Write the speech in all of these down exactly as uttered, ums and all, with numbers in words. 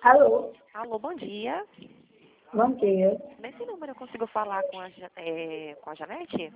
Alô, Alô, bom dia. bom dia. Nesse número eu consigo falar com a, Ja- é, com a Janete?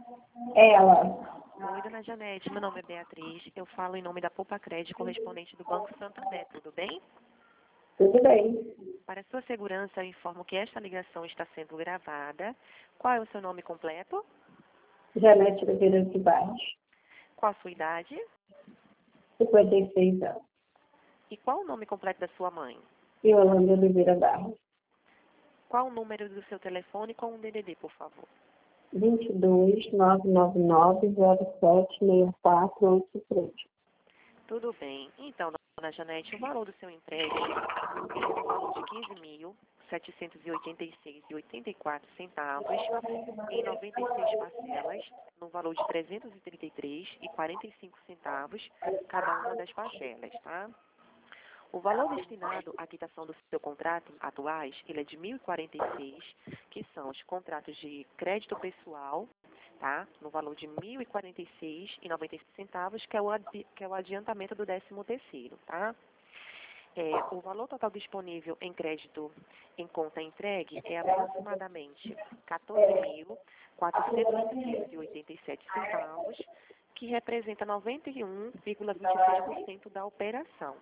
Ela. Oi, dona Janete, meu nome é Beatriz. Eu falo em nome da Poupa Crédito, correspondente do Banco Santander, tudo bem? Tudo bem? Para sua segurança, eu informo que esta ligação está sendo gravada. Qual é o seu nome completo? Janete Oliveira de Barros, Qual a sua idade? cinquenta e seis anos. E qual o nome completo da sua mãe? Yolanda Oliveira Barros, Qual o número do seu telefone com um D D D, por favor? vinte e dois, nove nove nove, zero sete, seis quatro oito três. Tudo bem. Então, dona Janete, o valor do seu empréstimo é o valor de quinze mil setecentos e oitenta e seis e oitenta e quatro centavos em noventa e seis parcelas, no valor de trezentos e trinta e três e quarenta e cinco centavos cada uma das parcelas, tá? O valor destinado à quitação do seu contrato atuais, ele é de mil e quarenta e seis, que são os contratos de crédito pessoal, tá? No valor de mil e quarenta e seis e noventa e cinco centavos, que é o adi- que é o adiantamento do décimo terceiro, tá? É, o valor total disponível em crédito em conta entregue é aproximadamente quatorze mil quatrocentos e oitenta e sete centavos, que representa noventa e um vírgula vinte e seis por cento da operação.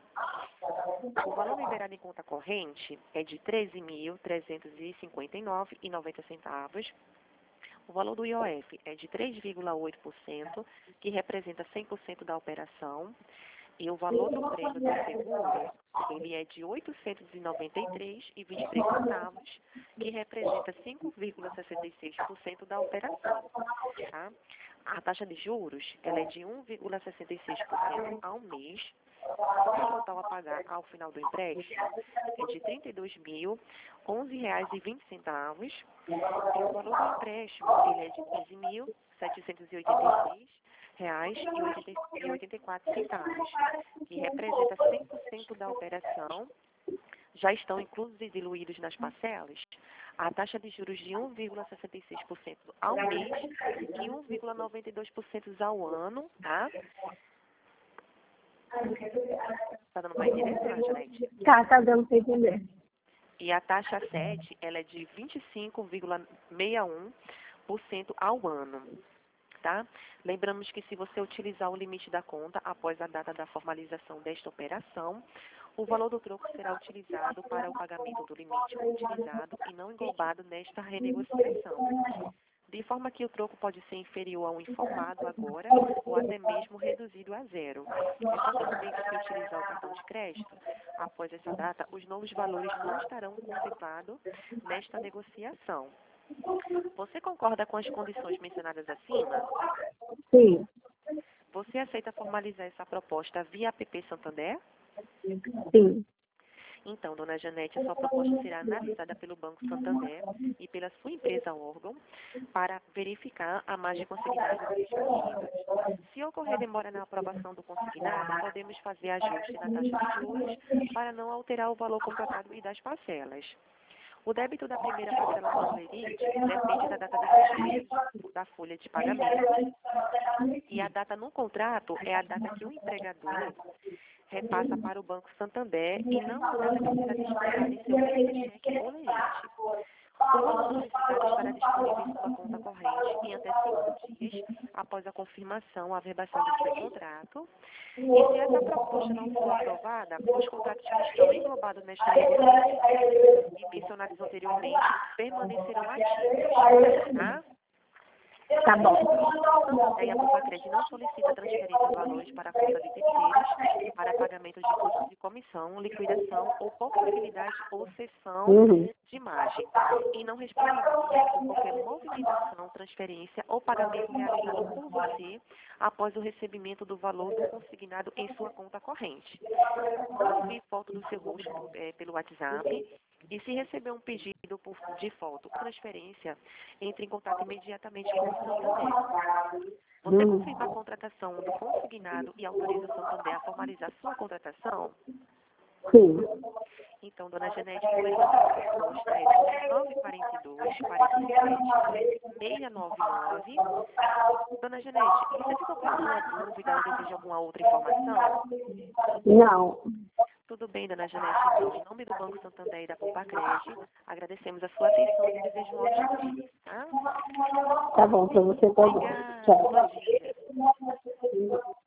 O valor liberado em conta corrente é de treze mil trezentos e cinquenta e nove reais e noventa centavos. O valor do I O F é de três vírgula oito por cento, que representa cem por cento da operação. E o valor do prêmio do seguro, ele é de oitocentos e noventa e três reais e vinte e três centavos, que representa cinco vírgula sessenta e seis por cento da operação, tá? A taxa de juros, ela é de um vírgula sessenta e seis por cento ao mês. O total a pagar ao final do empréstimo é de trinta e dois mil onze reais e vinte centavos. E o valor do empréstimo, ele é de quinze mil setecentos e oitenta e seis reais e oitenta e quatro centavos, que representa cem por cento da operação. Já estão inclusos e diluídos nas parcelas a taxa de juros de um vírgula sessenta e seis por cento ao mês e um vírgula noventa e dois por cento ao ano, tá? Tá dando para entender, dona Janete? Tá, tá dando para entender. E a taxa sete, ela é de vinte e cinco vírgula sessenta e um por cento ao ano, tá? Lembramos que se você utilizar o limite da conta após a data da formalização desta operação, o valor do troco será utilizado para o pagamento do limite utilizado e não englobado nesta renegociação. De forma que o troco pode ser inferior ao informado agora ou até mesmo reduzido a zero. Lembrando também que se utilizar o cartão de crédito, após essa data, os novos valores não estarão contemplados nesta negociação. Você concorda com as condições mencionadas acima? Sim, Você aceita formalizar essa proposta via app Santander? sim. Então, dona Janete, a sua proposta será analisada pelo Banco Santander e pela sua empresa órgão para verificar a margem consignada disponível. Se ocorrer demora na aprovação do consignado, podemos fazer ajuste na taxa de juros para não alterar o valor contratado e das parcelas. O débito da primeira parcela do Lerite depende da data de fechamento da folha de pagamento. E a data no contrato é a data que o empregador repassa para o Banco Santander e não a data que será descontado em seu primeiro cheque ou lerite. O valor solicitado estará disponível em sua conta corrente em até cinco dias após a confirmação, a averbação do seu contrato. E se essa proposta não for aprovada, os contratos que estão englobados nesta negociação e mencionados anteriormente permanecerão ativos, tá? Tá bom. Santander e a Poupa não solicita transferência de valores para a conta de terceiros para pagamento de custos de comissão, liquidação ou possibilidade ou cessão Uhum. de margem e não responsabiliza por qualquer movimentação, transferência ou pagamento realizado por você após o recebimento do valor do consignado em sua conta corrente. Não envie foto do seu rosto é, pelo WhatsApp. E se receber um pedido por, de foto ou transferência, entre em contato imediatamente com o Santander. Você Uhum. confirma a contratação do consignado e autoriza o Santander a formalizar sua contratação? Sim. Então, dona Janete, o número da proposta é nove quatro dois, quarenta e sete, seis nove nove. Dona Janete, você ficou com alguma dúvida ou deseja alguma outra informação? Não. Tudo bem, dona Janete. Então, em nome do Banco Santander e da Compacred, agradecemos a sua atenção e desejo um ótimo dia, tá? Tá bom, pra você tá bom. Obrigada. Tchau. Bom dia.